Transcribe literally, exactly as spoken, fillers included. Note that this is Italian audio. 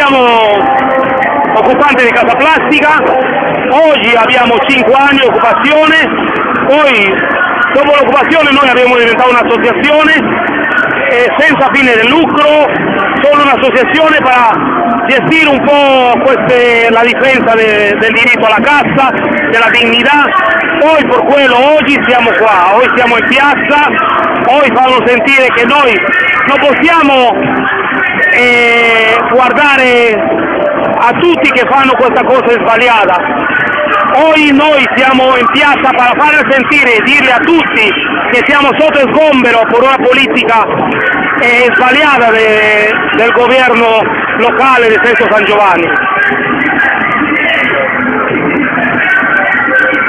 siamo occupanti di Casa Plastica, oggi abbiamo cinque anni di occupazione, poi dopo l'occupazione noi abbiamo diventato un'associazione eh, senza fine del lucro, solo un'associazione per gestire un po' queste, la difesa de, del diritto alla casa, della dignità. Poi per quello oggi siamo qua, oggi siamo in piazza, oggi fanno sentire che noi non possiamo eh, guardare a tutti che fanno questa cosa sbagliata. Oggi noi siamo in piazza per fare sentire e dirle a tutti che siamo sotto sgombero per una politica eh, sbagliata de, del governo locale di Sesto San Giovanni.